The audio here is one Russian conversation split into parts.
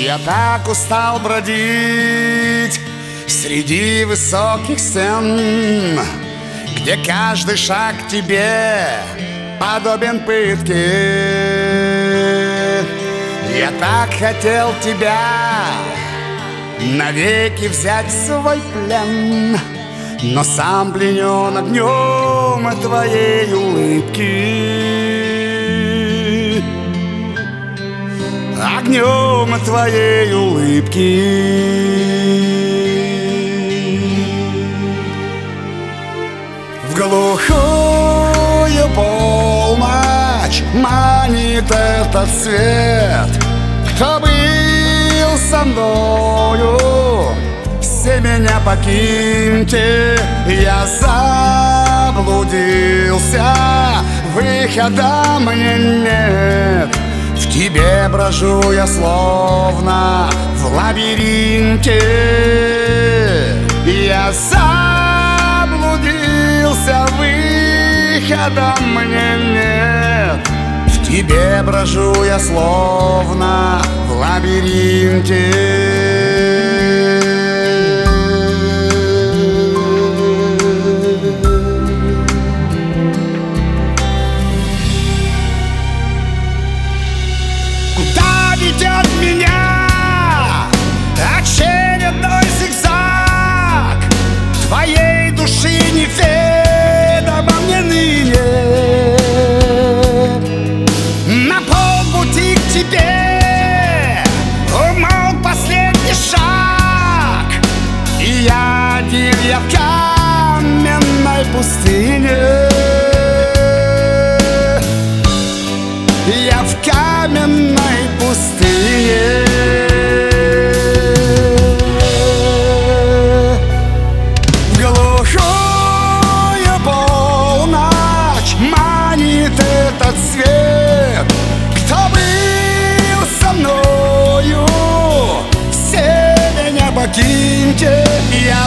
Я так устал бродить среди высоких стен, где каждый шаг тебе подобен пытке. Я так хотел тебя навеки взять в свой плен, но сам пленен огнем твоей улыбки. Огнем твоей улыбки. В глухую полночь манит этот свет. Кто был со мною, все меня покиньте. Я заблудился, выхода мне нет. В тебе брожу я словно в лабиринте. Я заблудился, выхода мне нет. В тебе брожу я словно в лабиринте. Ведет меня очередной зигзаг твоей души неведомо мне ныне. На полпути к тебе умолк последний шаг, и я один, я в каменной пустыне. Я в каменной пустыне. В глухую полночь манит этот свет. Кто был со мною, все меня покиньте. Я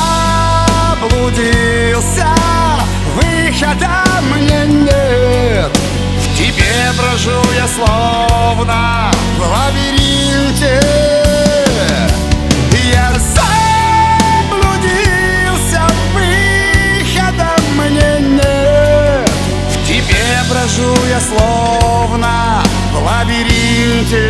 заблудился, выхода мне нет. В тебе брожу я словно в лабиринте. Я заблудился, выхода мне нет. В тебе брожу я словно в лабиринте.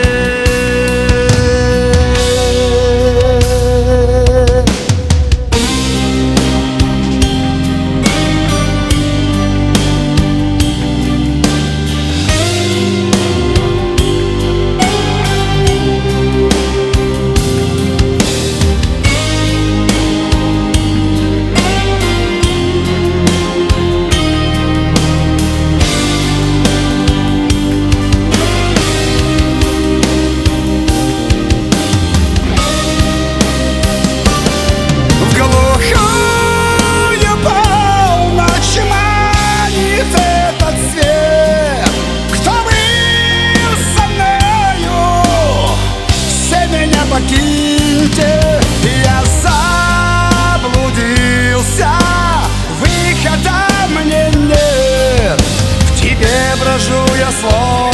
Покиньте, я заблудился, выхода мне нет. В тебе брожу я словно